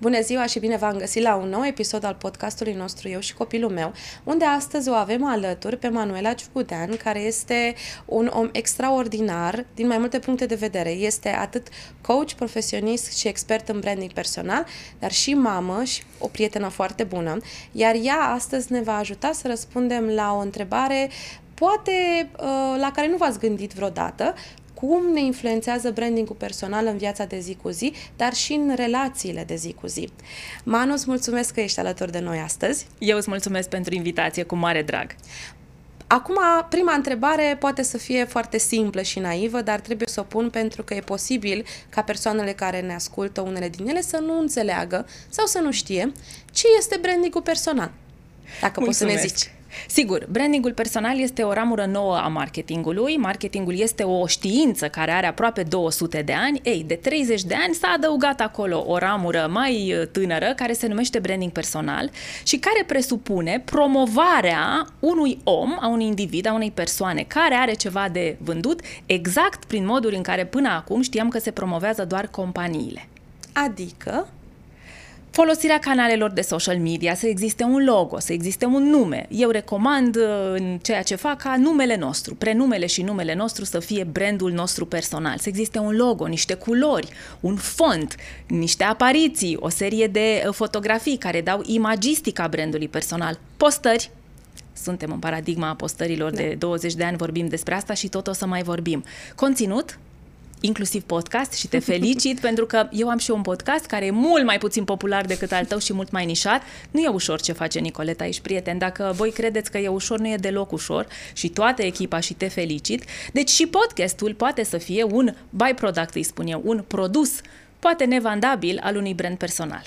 Bună ziua și bine v-am găsit la un nou episod al podcastului nostru Eu și copilul meu, unde astăzi o avem alături pe Manuela Giugudean, care este un om extraordinar din mai multe puncte de vedere. Este atât coach, profesionist și expert în branding personal, dar și mamă și o prietenă foarte bună. Iar ea astăzi ne va ajuta să răspundem la o întrebare poate la care nu v-ați gândit vreodată: cum ne influențează branding-ul personal în viața de zi cu zi, dar și în relațiile de zi cu zi. Manu, îți mulțumesc că ești alături de noi astăzi. Eu îți mulțumesc pentru invitație, cu mare drag. Acum, prima întrebare poate să fie foarte simplă și naivă, dar trebuie să o pun pentru că e posibil ca persoanele care ne ascultă, unele din ele, să nu înțeleagă sau să nu știe ce este branding-ul personal. Dacă poți să ne zici. Sigur, brandingul personal este o ramură nouă a marketingului. Marketingul este o știință care are aproape 200 de ani. Ei, de 30 de ani s-a adăugat acolo o ramură mai tânără care se numește branding personal și care presupune promovarea unui om, a unui individ, a unei persoane care are ceva de vândut, exact prin moduri în care până acum știam că se promovează doar companiile. Adică folosirea canalelor de social media, să existe un logo, să existe un nume. Eu recomand în ceea ce fac ca numele nostru, prenumele și numele nostru să fie brandul nostru personal. Să existe un logo, niște culori, un font, niște apariții, o serie de fotografii care dau imagistica brandului personal. Postări. Suntem în paradigma postărilor de 20 de ani, vorbim despre asta și tot o să mai vorbim. Conținut, inclusiv podcast, și te felicit pentru că eu am și un podcast care e mult mai puțin popular decât al tău și mult mai nișat. Nu e ușor ce face Nicoleta, ești prieten. Dacă voi credeți că e ușor, nu e deloc ușor și toată echipa și te felicit. Deci și podcastul poate să fie un byproduct, îi spun eu, un produs poate nevandabil al unui brand personal.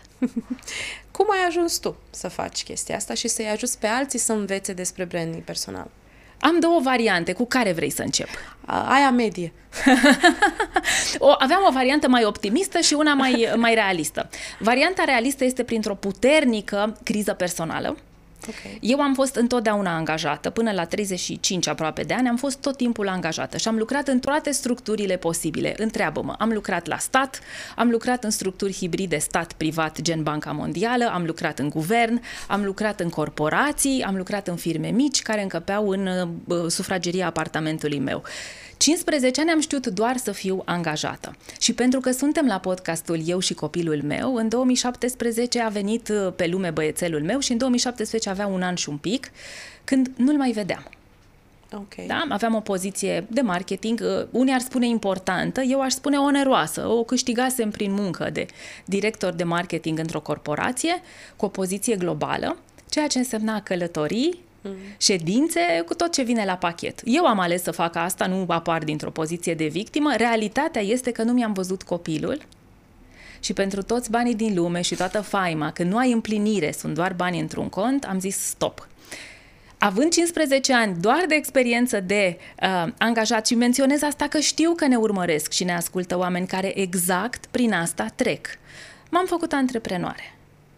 Cum ai ajuns tu să faci chestia asta și să-i ajuți pe alții să învețe despre branding personal? Am două variante. Cu care vrei să încep? Aia medie. Aveam o variantă mai optimistă și una mai realistă. Varianta realistă este printr-o puternică criză personală. Okay. Eu am fost întotdeauna angajată, până la 35 aproape de ani, am fost tot timpul angajată și am lucrat în toate structurile posibile. Întreabă-mă, am lucrat la stat, am lucrat în structuri hibride stat-privat, gen Banca Mondială, am lucrat în guvern, am lucrat în corporații, am lucrat în firme mici care încăpeau în sufrageria apartamentului meu. 15 ani am știut doar să fiu angajată. Și pentru că suntem la podcastul Eu și copilul meu, în 2017 a venit pe lume băiețelul meu și în 2017 avea un an și un pic, când nu-l mai vedeam. Okay. Da? Aveam o poziție de marketing, unii ar spune importantă, eu aș spune oneroasă. O câștigasem prin muncă de director de marketing într-o corporație, cu o poziție globală, ceea ce însemna călătorii, ședințe, cu tot ce vine la pachet. Eu am ales să fac asta, nu apar dintr-o poziție de victimă. Realitatea este că nu mi-am văzut copilul și pentru toți banii din lume și toată faima, când nu ai împlinire, sunt doar bani într-un cont, am zis stop. Având 15 ani doar de experiență de angajat, și menționez asta că știu că ne urmăresc și ne ascultă oameni care exact prin asta trec, m-am făcut antreprenoare.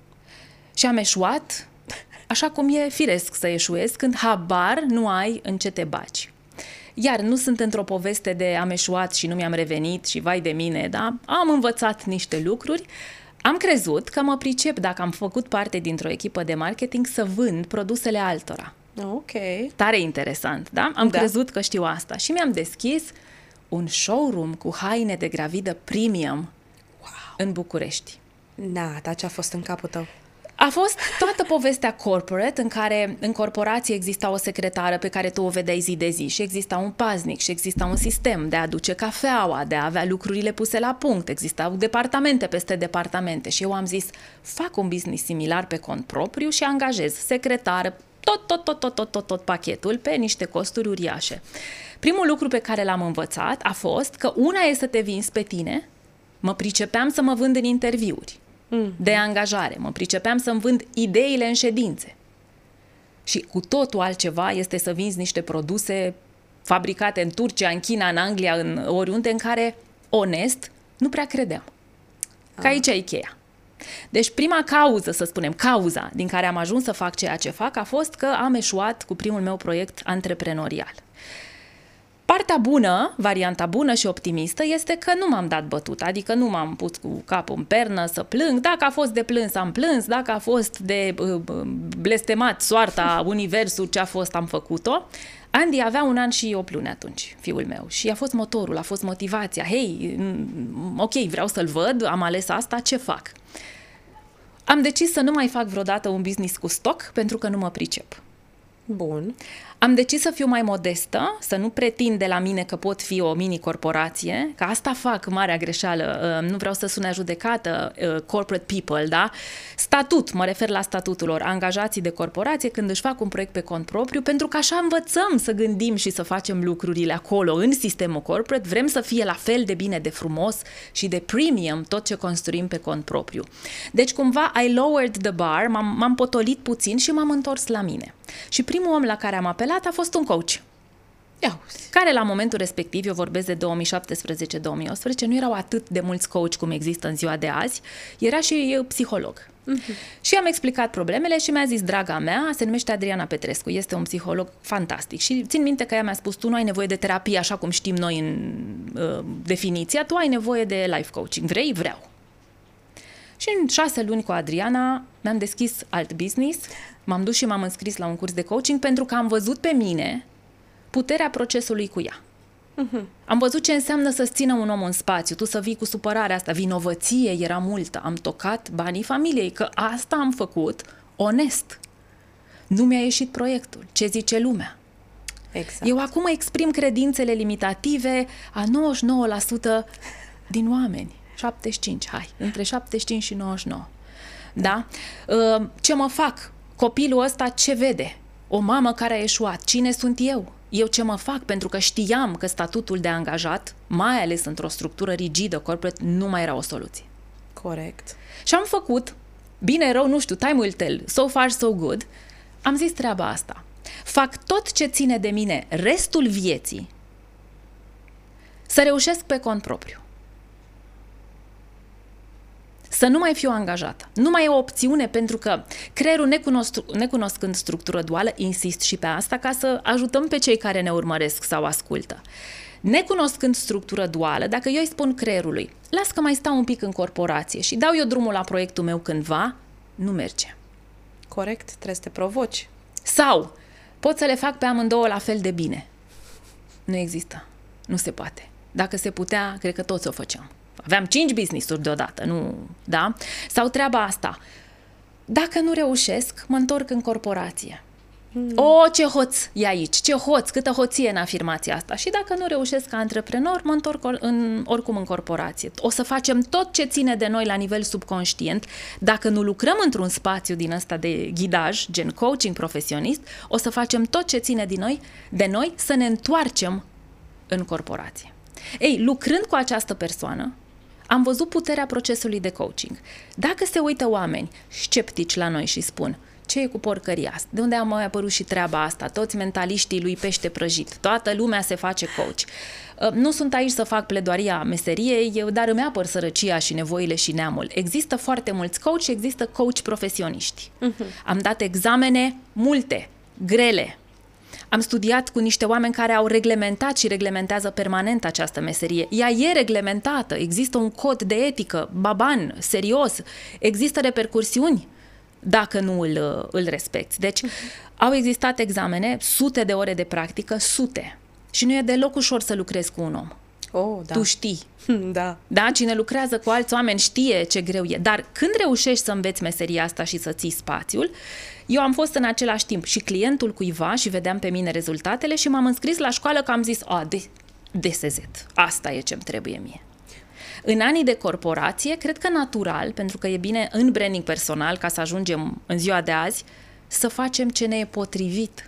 Și am eșuat așa cum e firesc să eșuezi când habar nu ai în ce te bagi. Iar nu sunt într-o poveste de am eșuat și nu mi-am revenit și vai de mine, da? Am învățat niște lucruri, am crezut că mă pricep, dacă am făcut parte dintr-o echipă de marketing, să vând produsele altora. Ok. Tare interesant, da? Am crezut că știu asta și mi-am deschis un showroom cu haine de gravidă premium în București. Dar ce a fost în capul tău? A fost toată povestea corporate, în care în corporație exista o secretară pe care tu o vedeai zi de zi și exista un paznic și exista un sistem de a aduce cafeaua, de a avea lucrurile puse la punct, existau departamente peste departamente și eu am zis, fac un business similar pe cont propriu și angajez secretară, tot pachetul pe niște costuri uriașe. Primul lucru pe care l-am învățat a fost că una e să te vinzi pe tine, mă pricepeam să mă vând în interviuri de angajare, mă pricepeam să-mi vând ideile în ședințe. Și cu totul altceva este să vinzi niște produse fabricate în Turcia, în China, în Anglia, în oriunde, în care, onest, nu prea credeam. Că aici e cheia. Deci prima cauză, să spunem, cauza din care am ajuns să fac ceea ce fac a fost că am eșuat cu primul meu proiect antreprenorial. Partea bună, varianta bună și optimistă, este că nu m-am dat bătut, adică nu m-am pus cu capul în pernă să plâng. Dacă a fost de plâns, am plâns, dacă a fost de blestemat soarta, universul, ce a fost, am făcut-o. Andy avea 1 an și 8 luni atunci, fiul meu, și a fost motorul, a fost motivația. Hei, ok, vreau să-l văd, am ales asta, ce fac? Am decis să nu mai fac vreodată un business cu stock, pentru că nu mă pricep. Bun. Am decis să fiu mai modestă, să nu pretind de la mine că pot fi o mini-corporație, că asta fac, marea greșeală, nu vreau să sune judecată, corporate people, da? Statut, mă refer la statutul lor, angajații de corporație când își fac un proiect pe cont propriu, pentru că așa învățăm să gândim și să facem lucrurile acolo, în sistemul corporate, vrem să fie la fel de bine de frumos și de premium tot ce construim pe cont propriu. Deci cumva I lowered the bar, m-am potolit puțin și m-am întors la mine. Și primul om la care am apelat a fost un coach, care la momentul respectiv, eu vorbesc de 2017-2018, nu erau atât de mulți coach cum există în ziua de azi, era și psiholog. Și am explicat problemele și mi-a zis, draga mea, se numește Adriana Petrescu, este un psiholog fantastic și țin minte că ea mi-a spus, tu nu ai nevoie de terapie așa cum știm noi în definiția, tu ai nevoie de life coaching, vrei? Vreau. Și în 6 luni cu Adriana mi-am deschis alt business, m-am dus și m-am înscris la un curs de coaching pentru că am văzut pe mine puterea procesului cu ea. Am văzut ce înseamnă să-ți țină un om în spațiu, tu să vii cu supărarea asta, vinovăție era multă, am tocat banii familiei, că asta am făcut onest. Nu mi-a ieșit proiectul, ce zice lumea. Exact. Eu acum exprim credințele limitative a 99% din oameni. 75, hai, între 75 și 99. Da? Ce mă fac? Copilul ăsta ce vede? O mamă care a eșuat. Cine sunt eu? Eu ce mă fac? Pentru că știam că statutul de angajat, mai ales într-o structură rigidă, corporate, nu mai era o soluție. Corect. Și am făcut, bine, rău, nu știu, time will tell, so far so good, am zis treaba asta. Fac tot ce ține de mine restul vieții să reușesc pe cont propriu. Să nu mai fiu angajată. Nu mai e o opțiune pentru că creierul, necunoscând structură duală, insist și pe asta ca să ajutăm pe cei care ne urmăresc sau ascultă. Necunoscând structură duală, dacă eu îi spun creierului, las că mai stau un pic în corporație și dau eu drumul la proiectul meu cândva, nu merge. Corect, trebuie să te provoci. Sau pot să le fac pe amândouă la fel de bine. Nu există. Nu se poate. Dacă se putea, cred că toți o făceam. Aveam 5 business-uri deodată, nu, da? Sau treaba asta. Dacă nu reușesc, mă întorc în corporație. O, ce hoț e aici, ce hoț, câtă hoție în afirmația asta. Și dacă nu reușesc ca antreprenor, mă întorc oricum în corporație. O să facem tot ce ține de noi la nivel subconștient. Dacă nu lucrăm într-un spațiu din ăsta de ghidaj, gen coaching profesionist, o să facem tot ce ține de noi să ne întoarcem în corporație. Ei, lucrând cu această persoană, am văzut puterea procesului de coaching. Dacă se uită oameni sceptici la noi și spun, ce e cu porcăria asta? De unde a mai apărut și treaba asta? Toți mentaliștii lui pește prăjit. Toată lumea se face coach. Nu sunt aici să fac pledoaria meseriei, dar îmi apăr sărăcia și nevoile și neamul. Există foarte mulți coach și există coach profesioniști. Am dat examene multe, grele. Am studiat cu niște oameni care au reglementat și reglementează permanent această meserie. Ea e reglementată, există un cod de etică, baban, serios, există repercursiuni dacă nu îl respecti. Deci au existat examene, sute de ore de practică, sute. Și nu e deloc ușor să lucrezi cu un om. Oh, da. Tu știi. Da. Da? Cine lucrează cu alți oameni știe ce greu e. Dar când reușești să înveți meseria asta și să ții spațiul, eu am fost în același timp și clientul cuiva și vedeam pe mine rezultatele și m-am înscris la școală că am zis, DSZ, asta e ce-mi trebuie mie. În anii de corporație, cred că natural, pentru că e bine în branding personal, ca să ajungem în ziua de azi, să facem ce ne e potrivit.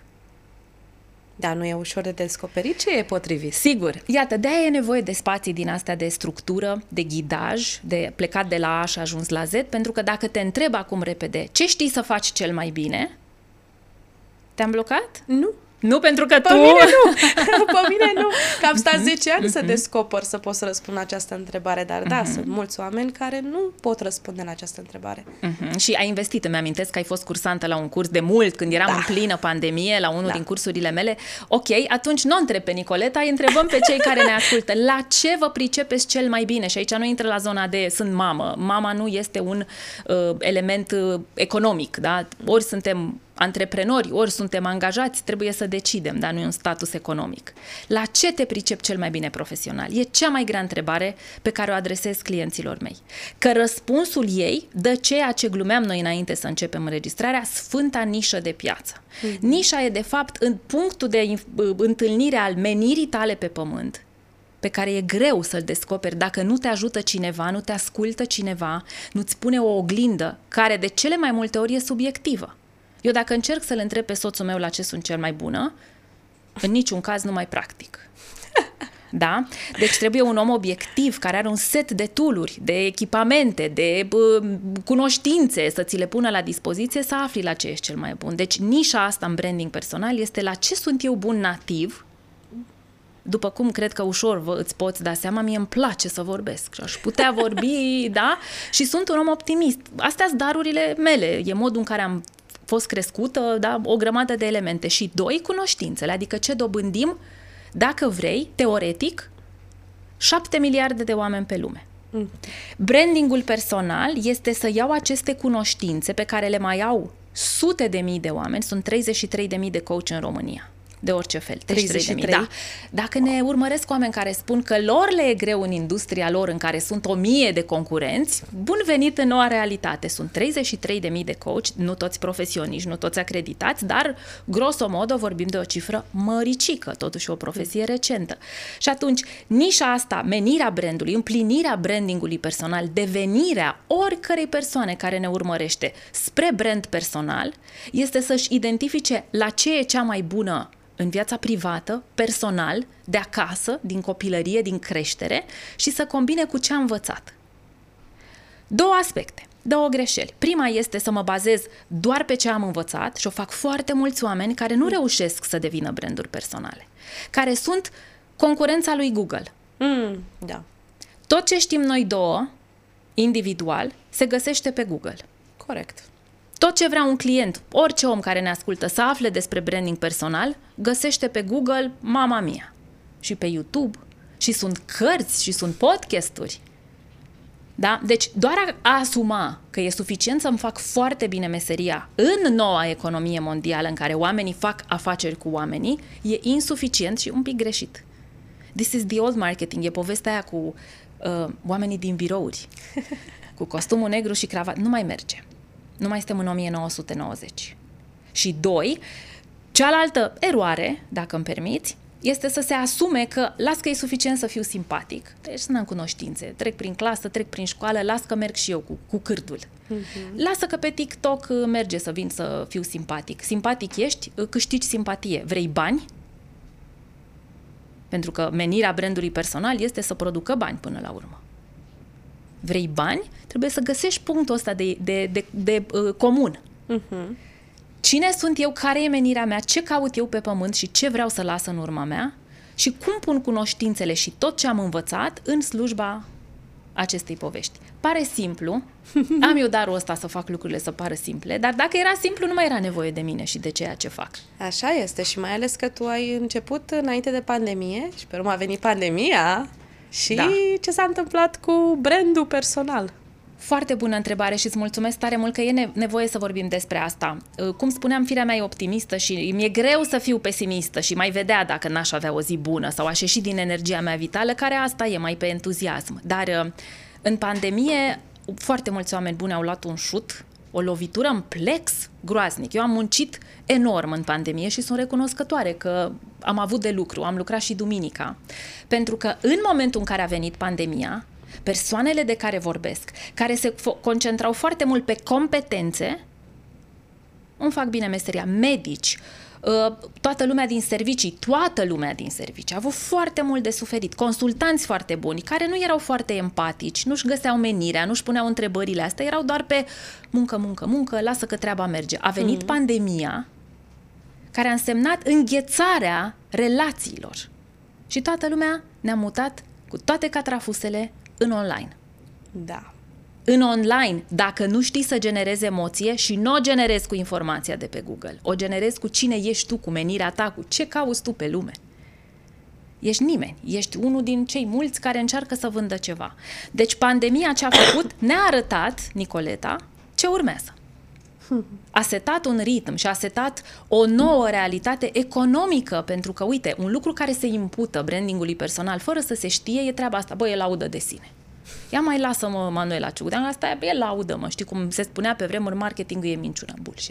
Dar nu e ușor de descoperit ce e potrivit. Sigur. Iată, de-aia e nevoie de spații din astea de structură, de ghidaj, de plecat de la A și ajuns la Z, pentru că dacă te întreb acum repede ce știi să faci cel mai bine, te-am blocat? Nu. Nu pentru că Pe tu... mine nu, pe mine nu. Că am stat 10 ani să descoper să pot să răspund la această întrebare, dar da, sunt mulți oameni care nu pot răspunde la această întrebare. Și ai investit, îmi amintesc că ai fost cursantă la un curs de mult, când eram în plină pandemie, la unul din cursurile mele. Ok, atunci nu întreb pe Nicoleta, îi întrebăm pe cei care ne ascultă. La ce vă pricepeți cel mai bine? Și aici nu intră la zona de sunt mamă. Mama nu este un element economic, da? Ori suntem antreprenori, ori suntem angajați, trebuie să decidem, dar nu e un status economic. La ce te pricep cel mai bine profesional? E cea mai grea întrebare pe care o adresez clienților mei. Că răspunsul ei dă ceea ce glumeam noi înainte să începem înregistrarea, sfânta nișă de piață. Nișa e, de fapt, în punctul de întâlnire al menirii tale pe pământ, pe care e greu să-l descoperi dacă nu te ajută cineva, nu te ascultă cineva, nu-ți pune o oglindă care de cele mai multe ori e subiectivă. Eu dacă încerc să-l întreb pe soțul meu la ce sunt cel mai bună, în niciun caz nu mai practic. Da? Deci trebuie un om obiectiv care are un set de tool-uri, de echipamente, de cunoștințe să ți le pună la dispoziție să afli la ce ești cel mai bun. Deci nișa asta în branding personal este la ce sunt eu bun nativ. După cum cred că ușor îți poți da seama, mie îmi place să vorbesc și aș putea vorbi, da? Și sunt un om optimist. Astea sunt darurile mele, e modul în care am fost crescută, da? O grămadă de elemente. Și 2, cunoștințele, adică ce dobândim, dacă vrei, teoretic, 7 miliarde de oameni pe lume. Brandingul personal este să iau aceste cunoștințe pe care le mai au sute de mii de oameni, sunt 33.000 de coach în România. De orice fel, 33.000. Da. Dacă ne urmăresc oameni care spun că lor le e greu în industria lor în care sunt 1.000 de concurenți, bun venit în noua realitate. Sunt 33.000 de coach, nu toți profesioniști, nu toți acreditați, dar grosomodo vorbim de o cifră măricică, totuși o profesie recentă. Și atunci, nișa asta, menirea brandului, împlinirea brandingului personal, devenirea oricărei persoane care ne urmărește spre brand personal, este să-și identifice la ce e cea mai bună în viața privată, personal, de acasă, din copilărie, din creștere și să combine cu ce a învățat. 2 aspecte, 2 greșeli. Prima este să mă bazez doar pe ce am învățat și o fac foarte mulți oameni care nu reușesc să devină branduri personale, care sunt concurența lui Google. Da. Tot ce știm noi două, individual, se găsește pe Google. Corect. Tot ce vrea un client, orice om care ne ascultă să afle despre branding personal, găsește pe Google, mama mia. Și pe YouTube. Și sunt cărți și sunt podcasturi. Da? Deci doar a asuma că e suficient să-mi fac foarte bine meseria în noua economie mondială în care oamenii fac afaceri cu oamenii, e insuficient și un pic greșit. This is the old marketing. E povestea aia cu oamenii din birouri. Cu costumul negru și cravat. Nu mai merge. Nu mai suntem în 1990. Și 2, cealaltă eroare, dacă îmi permiți, este să se asume că las că e suficient să fiu simpatic. Deci să n-am cunoștințe, trec prin clasă, trec prin școală, las că merg și eu cu cârdul. Lasă că pe TikTok merge să vin să fiu simpatic. Simpatic ești, câștigi simpatie. Vrei bani? Pentru că menirea brandului personal este să producă bani până la urmă. Vrei bani? Trebuie să găsești punctul ăsta de comun. Cine sunt eu, care e menirea mea, ce caut eu pe pământ și ce vreau să las în urma mea și cum pun cunoștințele și tot ce am învățat în slujba acestei povești. Pare simplu, am eu darul ăsta să fac lucrurile să pară simple, dar dacă era simplu, nu mai era nevoie de mine și de ceea ce fac. Așa este și mai ales că tu ai început înainte de pandemie și pe urmă a venit pandemia și ce s-a întâmplat cu brandul personal? Foarte bună întrebare și îți mulțumesc tare mult că e nevoie să vorbim despre asta. Cum spuneam, firea mea e optimistă și mi-e greu să fiu pesimistă și mai vedea dacă n-aș avea o zi bună sau aș ieși din energia mea vitală, care asta e mai pe entuziasm. Dar în pandemie, foarte mulți oameni buni au luat un șut, o lovitură în plex groaznic. Eu am muncit enorm în pandemie și sunt recunoscătoare că am avut de lucru, am lucrat și duminica. Pentru că în momentul în care a venit pandemia, persoanele de care vorbesc, care se concentrau foarte mult pe competențe, îmi fac bine meseria, medici, toată lumea din servicii a avut foarte mult de suferit, consultanți foarte buni, care nu erau foarte empatici, nu-și găseau menirea, nu-și puneau întrebările astea, erau doar pe muncă, lasă că treaba merge. A venit pandemia, care a însemnat înghețarea relațiilor. Și toată lumea ne-a mutat cu toate catrafusele în online. Da. În online, dacă nu știi să generezi emoție și nu o generezi cu informația de pe Google, o generezi cu cine ești tu, cu menirea ta, cu ce cauți tu pe lume. Ești nimeni, ești unul din cei mulți care încearcă să vândă ceva. Deci pandemia ce a făcut ne-a arătat, Nicoleta, ce urmează. A setat un ritm și a setat o nouă realitate economică, pentru că, uite, un lucru care se impută brandingului personal fără să se știe e treaba asta, bă, e laudă de sine. Ia mai lasă-mă, Manuela Ciugudean, asta e laudă-mă, știi cum se spunea pe vremuri, marketingul e minciună, bullshit.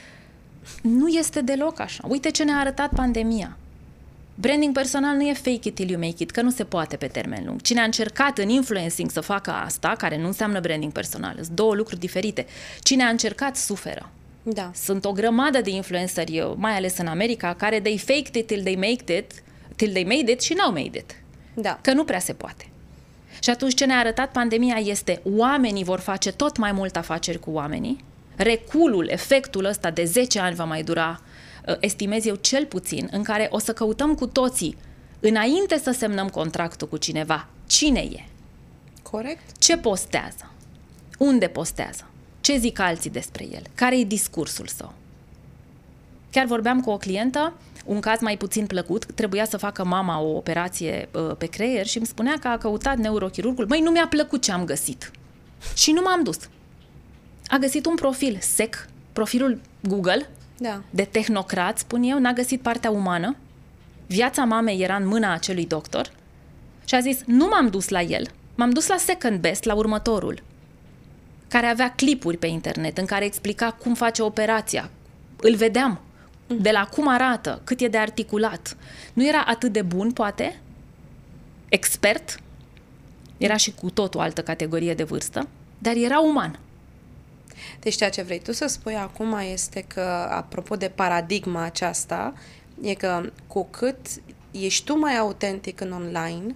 Nu este deloc așa. Uite ce ne-a arătat pandemia. Branding personal nu e fake it till you make it, că nu se poate pe termen lung. Cine a încercat în influencing să facă asta, care nu înseamnă branding personal, sunt două lucruri diferite. Cine a încercat suferă. Da. Sunt o grămadă de influenceri, mai ales în America, care they faked it till they made it și n-au made it. Da. Că nu prea se poate. Și atunci ce ne-a arătat pandemia este oamenii vor face tot mai mult afaceri cu oamenii, reculul, efectul ăsta de 10 ani va mai dura, estimez eu cel puțin, în care o să căutăm cu toții, înainte să semnăm contractul cu cineva, cine e? Corect. Ce postează? Unde postează? Ce zic alții despre el? Care e discursul său? Chiar vorbeam cu o clientă, un caz mai puțin plăcut, trebuia să facă mama o operație pe creier și îmi spunea că a căutat neurochirurgul. Măi, nu mi-a plăcut ce am găsit. Și nu m-am dus. A găsit un profil sec, profilul Google, Da. de tehnocrat, spun eu, n-a găsit partea umană. Viața mamei era în mâna acelui doctor și a zis, nu m-am dus la el, m-am dus la second best, la următorul, care avea clipuri pe internet în care explica cum face operația. Îl vedeam de la cum arată, cât e de articulat. Nu era atât de bun, poate, expert, era și cu tot o altă categorie de vârstă, dar era uman. Deci ceea ce vrei tu să spui acum este că, apropo de paradigma aceasta, e că cu cât ești tu mai autentic în online,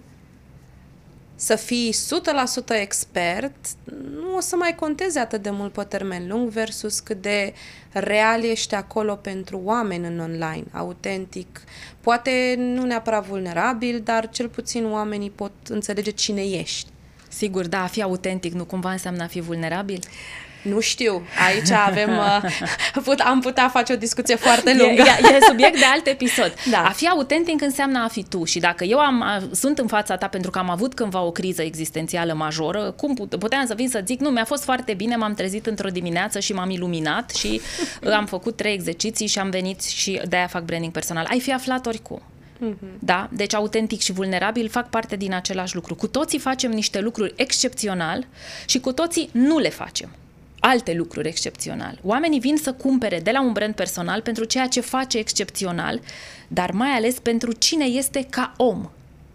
să fii 100% expert, nu o să mai conteze atât de mult pe termen lung versus cât de real ești acolo pentru oameni în online, autentic. Poate nu neapărat vulnerabil, dar cel puțin oamenii pot înțelege cine ești. Sigur, da, a fi autentic nu cumva înseamnă a fi vulnerabil? Nu știu, aici am putea face o discuție foarte lungă. E subiect de alt episod. Da. A fi autentic înseamnă a fi tu și dacă eu sunt în fața ta pentru că am avut cândva o criză existențială majoră, cum puteam să vin să zic, nu, mi-a fost foarte bine, m-am trezit într-o dimineață și m-am iluminat și am făcut 3 exerciții și am venit și de-aia fac branding personal. Ai fi aflat oricum. Da? Deci autentic și vulnerabil fac parte din același lucru. Cu toții facem niște lucruri excepțional și cu toții nu le facem. Alte lucruri excepțional. Oamenii vin să cumpere de la un brand personal pentru ceea ce face excepțional, dar mai ales pentru cine este ca om.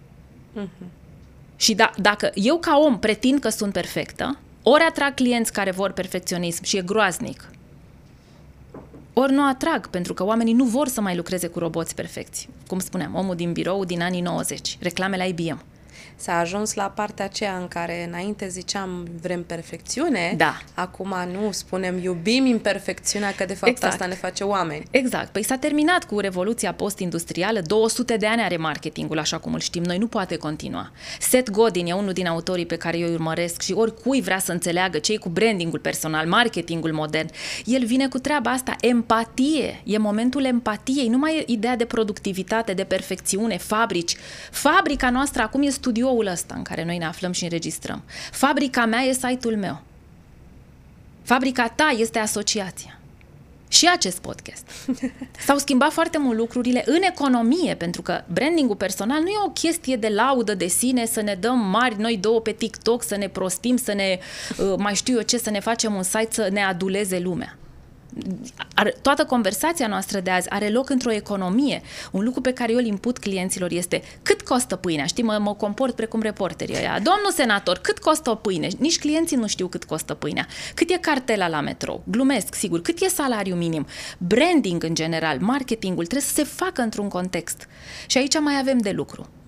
Și dacă eu ca om pretind că sunt perfectă, ori atrag clienți care vor perfecționism și e groaznic, ori nu atrag, pentru că oamenii nu vor să mai lucreze cu roboți perfecți. Cum spuneam, omul din birou din anii 90, reclame la IBM. S-a ajuns la partea aceea în care înainte ziceam vrem perfecțiune, da. Acum nu, spunem iubim imperfecțiunea, că de fapt exact. Asta ne face oameni. Exact. Păi s-a terminat cu revoluția post-industrială, 200 de ani are marketingul așa cum îl știm noi, nu poate continua. Seth Godin e unul din autorii pe care eu îi urmăresc și oricui vrea să înțeleagă ce-i cu brandingul personal, marketingul modern. El vine cu treaba asta, empatie, e momentul empatiei, nu mai e ideea de productivitate, de perfecțiune, fabrici. Fabrica noastră acum e studioul ăsta în care noi ne aflăm și înregistrăm. Fabrica mea e site-ul meu. Fabrica ta este asociația. Și acest podcast. S-au schimbat foarte mult lucrurile în economie, pentru că brandingul personal nu e o chestie de laudă de sine, să ne dăm mari noi două pe TikTok, să ne prostim, să ne, mai știu eu ce, să ne facem un site să ne aduleze lumea. Toată conversația noastră de azi are loc într-o economie. Un lucru pe care eu îl imput clienților este cât costă pâinea? Știi, mă comport precum reporterii ăia. Domnul senator, cât costă o pâine? Nici clienții nu știu cât costă pâinea. Cât e cartela la metrou? Glumesc, sigur. Cât e salariul minim? Branding în general, marketingul trebuie să se facă într-un context. Și aici mai avem de lucru.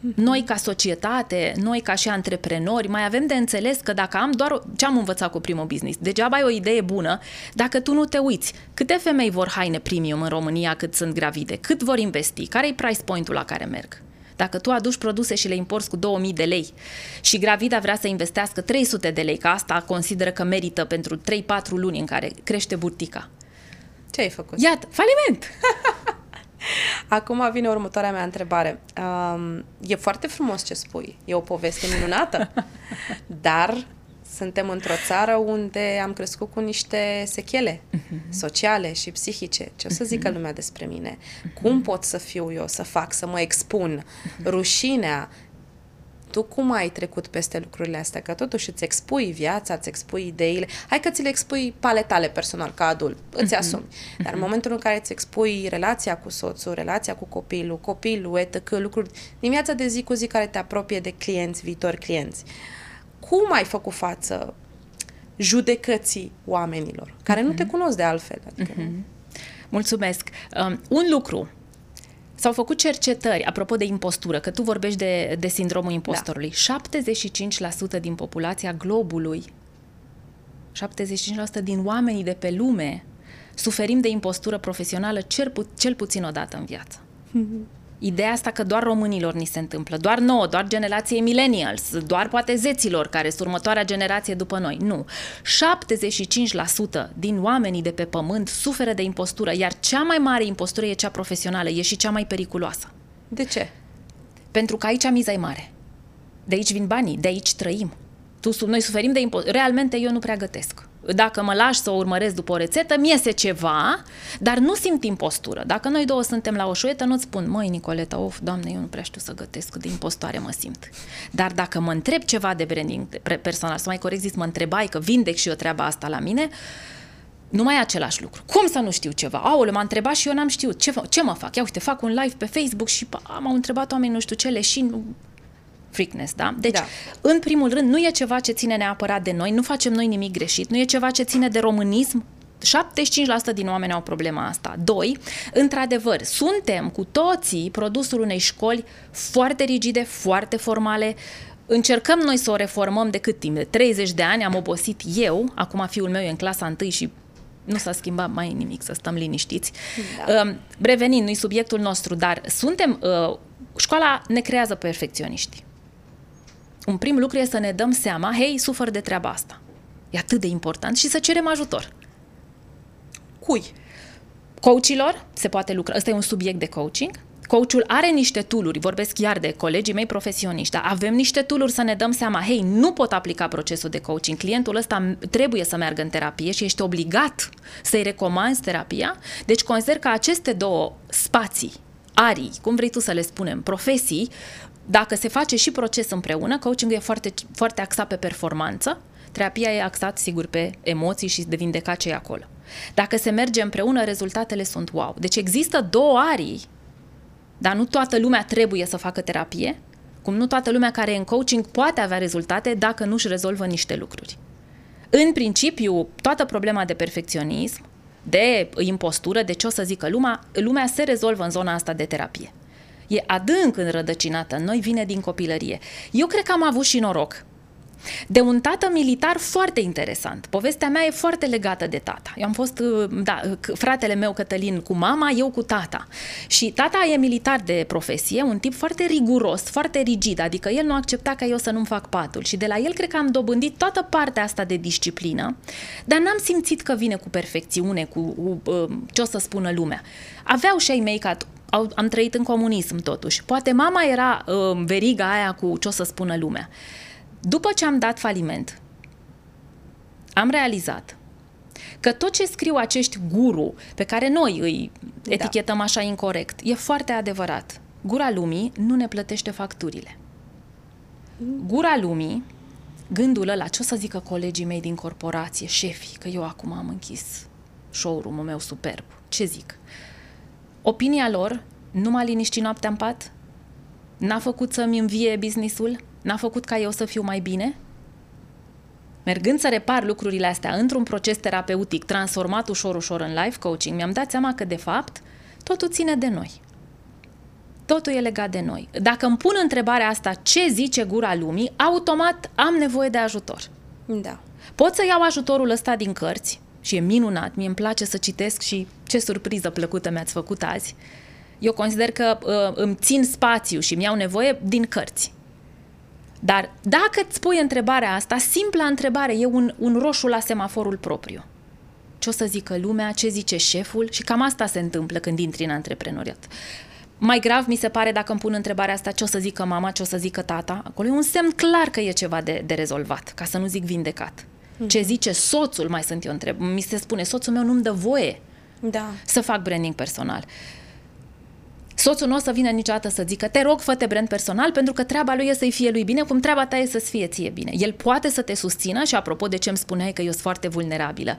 Noi ca societate, noi ca și antreprenori, mai avem de înțeles că dacă am doar ce am învățat cu primul business, degeaba ai o idee bună dacă tu nu te uiți. Câte femei vor haine premium în România cât sunt gravide? Cât vor investi? Care e price point-ul la care merg? Dacă tu aduci produse și le importi cu 2000 de lei și gravida vrea să investească 300 de lei, că asta consideră că merită pentru 3-4 luni în care crește burtica. Ce ai făcut? Iată, faliment! Acum vine următoarea mea întrebare. E foarte frumos ce spui, e o poveste minunată, dar suntem într-o țară unde am crescut cu niște sechele sociale și psihice. Ce o să zică lumea despre mine? Cum pot să fiu eu, să fac, să mă expun? Rușinea. Tu cum ai trecut peste lucrurile astea? Că totuși îți expui viața, îți expui ideile. Hai că ți le expui pe ale tale personal, ca adult. Îți asumi. Dar în momentul în care îți expui relația cu soțul, relația cu copilul, etc., lucruri din viața de zi cu zi care te apropie de clienți, viitori clienți. Cum ai făcut față judecății oamenilor, care nu te cunosc de altfel? Adică, Mulțumesc. Un lucru. S-au făcut cercetări, apropo de impostură, că tu vorbești de sindromul impostorului. 75% din populația globului, 75% din oamenii de pe lume, suferim de impostură profesională cel puțin o dată în viață. Ideea asta că doar românilor ni se întâmplă, doar nouă, doar generației millennials, doar poate zeților care sunt următoarea generație după noi. Nu. 75% din oamenii de pe pământ suferă de impostură, iar cea mai mare impostură e cea profesională, e și cea mai periculoasă. De ce? Pentru că aici miza e mare. De aici vin banii, de aici trăim. Noi suferim de impostură. Realmente eu nu prea gătesc. Dacă mă lași să o urmăresc după o rețetă, mi iese ceva, dar nu simt impostură. Dacă noi două suntem la o șuietă, nu-ți spun, măi, Nicoleta, Doamne, eu nu prea știu să gătesc, de impostoare mă simt. Dar dacă mă întreb ceva de branding personal, sau mai corect zis, mă întrebai că vindec și eu treaba asta la mine, nu mai e același lucru. Cum să nu știu ceva? Aoleu, m-a întrebat și eu n-am știut. Ce mă fac? Ia uite, fac un live pe Facebook și m-au întrebat oamenii nu știu ce, leșin, freakness, da? Deci, în primul rând, nu e ceva ce ține neapărat de noi, nu facem noi nimic greșit, nu e ceva ce ține de românism. 75% din oameni au problema asta. 2. Într-adevăr, suntem cu toții produsul unei școli foarte rigide, foarte formale. Încercăm noi să o reformăm de cât timp? De 30 de ani, am obosit eu, acum fiul meu e în clasa 1 și nu s-a schimbat mai nimic, să stăm liniștiți. Da. Revenind, nu-i subiectul nostru, dar suntem... școala ne creează perfecționiști. Un prim lucru e să ne dăm seama, hei, sufăr de treaba asta. E atât de important și să cerem ajutor. Cui? Coachilor se poate lucra. Ăsta e un subiect de coaching. Coachul are niște tool-uri, vorbesc iar de colegii mei profesioniști, dar avem niște tool-uri să ne dăm seama, hei, nu pot aplica procesul de coaching. Clientul ăsta trebuie să meargă în terapie și ești obligat să-i recomanzi terapia. Deci consider că aceste două spații, arii, cum vrei tu să le spunem, profesii, dacă se face și proces împreună, coaching-ul e foarte, foarte axat pe performanță, terapia e axat, sigur, pe emoții și de vindecat ce e acolo. Dacă se merge împreună, rezultatele sunt wow. Deci există două arii, dar nu toată lumea trebuie să facă terapie, cum nu toată lumea care e în coaching poate avea rezultate dacă nu își rezolvă niște lucruri. În principiu, toată problema de perfecționism, de impostură, de ce o să zică lumea se rezolvă în zona asta de terapie. E adânc înrădăcinată în noi, vine din copilărie. Eu cred că am avut și noroc de un tată militar foarte interesant. Povestea mea e foarte legată de tata. Eu am fost, fratele meu Cătălin cu mama, eu cu tata. Și tata e militar de profesie, un tip foarte riguros, foarte rigid, adică el nu accepta ca eu să nu-mi fac patul. Și de la el cred că am dobândit toată partea asta de disciplină, dar n-am simțit că vine cu perfecțiune, cu ce o să spună lumea. Aveau și ai mei că am trăit în comunism totuși. Poate mama era veriga aia cu ce o să spună lumea. După ce am dat faliment, am realizat că tot ce scriu acești guru, pe care noi îi etichetăm așa incorect, e foarte adevărat. Gura lumii nu ne plătește facturile. Gura lumii, gândul ăla, ce o să zică colegii mei din corporație, șefii, că eu acum am închis showroom-ul meu superb. Ce zic? Opinia lor nu m-a liniștit noaptea în pat? N-a făcut să-mi învie business-ul? N-a făcut ca eu să fiu mai bine? Mergând să repar lucrurile astea într-un proces terapeutic transformat ușor în life coaching, mi-am dat seama că, de fapt, totul ține de noi. Totul e legat de noi. Dacă îmi pun întrebarea asta, ce zice gura lumii, automat am nevoie de ajutor. Da. Pot să iau ajutorul ăsta din cărți și e minunat, mie îmi place să citesc și ce surpriză plăcută mi-ați făcut azi. Eu consider că îmi țin spațiu și mi-au nevoie din cărți. Dar dacă îți pui întrebarea asta, simpla întrebare, e un roșu la semaforul propriu. Ce o să zică lumea, ce zice șeful și cam asta se întâmplă când intri în antreprenoriat. Mai grav mi se pare dacă îmi pun întrebarea asta, ce o să zică mama, ce o să zică tata, acolo e un semn clar că e ceva de rezolvat, ca să nu zic vindecat. Ce zice soțul, mai sunt eu întreb, mi se spune, soțul meu nu-mi dă voie să fac branding personal. Soțul nu o să vină niciodată să zică, te rog, fă-te brand personal, pentru că treaba lui e să-i fie lui bine, cum treaba ta e să-ți fie ție bine. El poate să te susțină și apropo de ce îmi spuneai că eu sunt foarte vulnerabilă.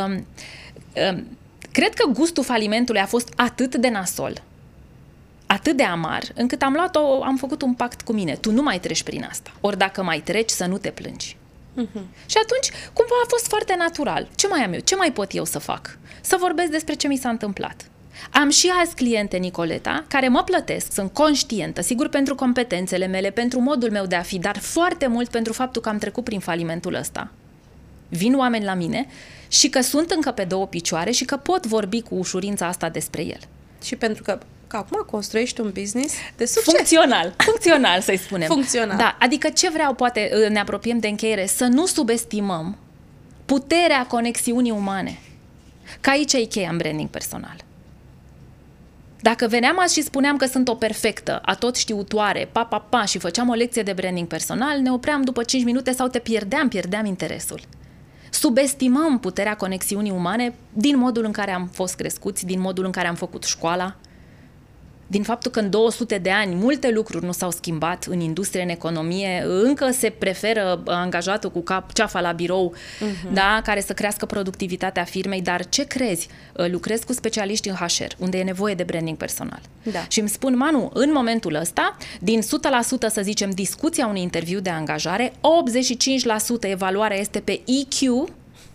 Cred că gustul falimentului a fost atât de nasol, atât de amar, încât am făcut un pact cu mine. Tu nu mai treci prin asta. Ori dacă mai treci, să nu te plângi. Și atunci, cumva a fost foarte natural. Ce mai am eu? Ce mai pot eu să fac? Să vorbesc despre ce mi s-a întâmplat. Am și alți cliente, Nicoleta, care mă plătesc, sunt conștientă, sigur pentru competențele mele, pentru modul meu de a fi, dar foarte mult pentru faptul că am trecut prin falimentul ăsta. Vin oameni la mine și că sunt încă pe două picioare și că pot vorbi cu ușurința asta despre el. Și pentru că acum construiești un business de succes. Funcțional, să-i spunem. Funcțional. Da, adică ce vreau, poate ne apropiem de încheiere, să nu subestimăm puterea conexiunii umane. Că aici e cheia în branding personal. Dacă veneam azi și spuneam că sunt o perfectă, atot știutoare, și făceam o lecție de branding personal, ne opream după 5 minute sau te pierdeam interesul. Subestimăm puterea conexiunii umane din modul în care am fost crescuți, din modul în care am făcut școala, din faptul că în 200 de ani multe lucruri nu s-au schimbat în industrie, în economie, încă se preferă angajatul cu ceafa la birou, da, care să crească productivitatea firmei, dar ce crezi? Lucrez cu specialiști în HR, unde e nevoie de branding personal. Da. Și îmi spun, Manu, în momentul ăsta, din 100% să zicem discuția unui interviu de angajare, 85% evaluarea este pe EQ,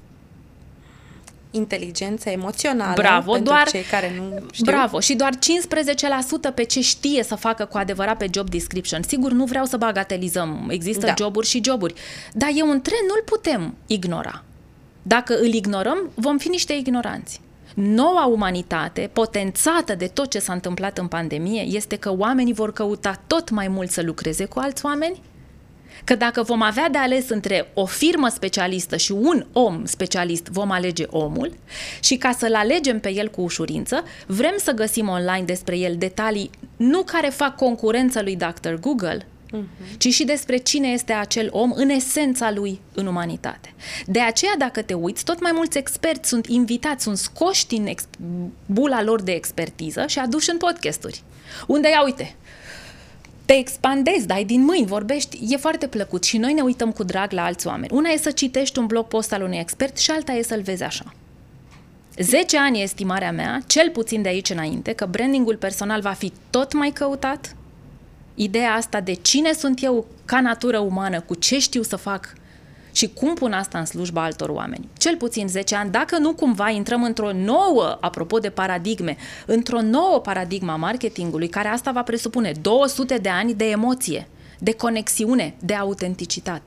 inteligență emoțională. Bravo, pentru doar cei care nu știu. Bravo, și doar 15% pe ce știe să facă cu adevărat pe job description. Sigur, nu vreau să bagatelizăm, există joburi și joburi, dar e un trend, nu-l putem ignora. Dacă îl ignorăm, vom fi niște ignoranți. Noua umanitate, potențată de tot ce s-a întâmplat în pandemie, este că oamenii vor căuta tot mai mult să lucreze cu alți oameni, că dacă vom avea de ales între o firmă specialistă și un om specialist, vom alege omul și ca să-l alegem pe el cu ușurință, vrem să găsim online despre el detalii nu care fac concurență lui Dr. Google, ci și despre cine este acel om în esența lui în umanitate. De aceea, dacă te uiți, tot mai mulți experți sunt invitați, sunt scoși din bula lor de expertiză și aduși în podcasturi. Unde, ia uite, te expandezi, dai din mâini, vorbești, e foarte plăcut și noi ne uităm cu drag la alți oameni. Una e să citești un blog post al unui expert și alta e să-l vezi așa. 10 ani e estimarea mea, cel puțin de aici înainte, că brandingul personal va fi tot mai căutat. Ideea asta de cine sunt eu ca natură umană, cu ce știu să fac și cum pun asta în slujba altor oameni. Cel puțin 10 ani, dacă nu cumva intrăm într-o nouă, apropo de paradigme, într-o nouă paradigmă a marketingului, care asta va presupune 200 de ani de emoție, de conexiune, de autenticitate.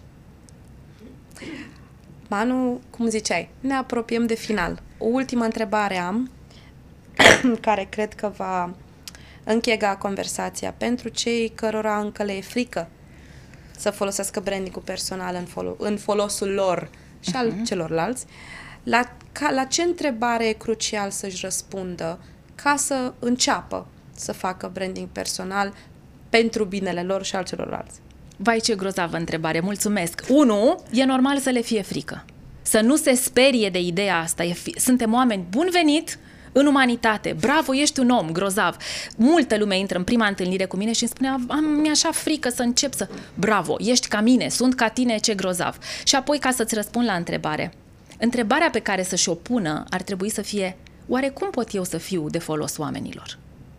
Manu, cum ziceai, ne apropiem de final. O ultimă întrebare am, care cred că va închega conversația pentru cei cărora încă le e frică să folosească branding-ul personal în folosul lor și al celorlalți. La ce întrebare e crucial să-și răspundă ca să înceapă să facă branding personal pentru binele lor și al celorlalți? Vai, ce grozavă întrebare, mulțumesc! 1. E normal să le fie frică. Să nu se sperie de ideea asta. Suntem oameni, bun venit în umanitate, bravo, ești un om, grozav. Multă lume intră în prima întâlnire cu mine și îmi spune, mi-e așa frică să încep să... Bravo, ești ca mine, sunt ca tine, ce grozav. Și apoi, ca să-ți răspund la întrebarea pe care să-și o pună ar trebui să fie, oare cum pot eu să fiu de folos oamenilor?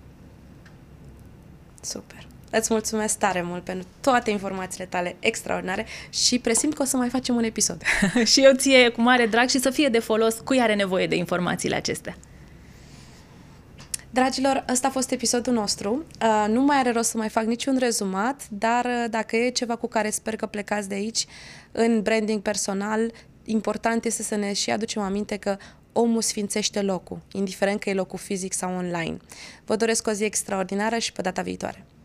Super! Îți mulțumesc tare mult pentru toate informațiile tale extraordinare și presimt că o să mai facem un episod. Și eu ție cu mare drag și să fie de folos cui are nevoie de informațiile acestea. Dragilor, ăsta a fost episodul nostru. Nu mai are rost să mai fac niciun rezumat, dar dacă e ceva cu care sper că plecați de aici, în branding personal, important este să ne și aducem aminte că omul sfințește locul, indiferent că e locul fizic sau online. Vă doresc o zi extraordinară și pe data viitoare!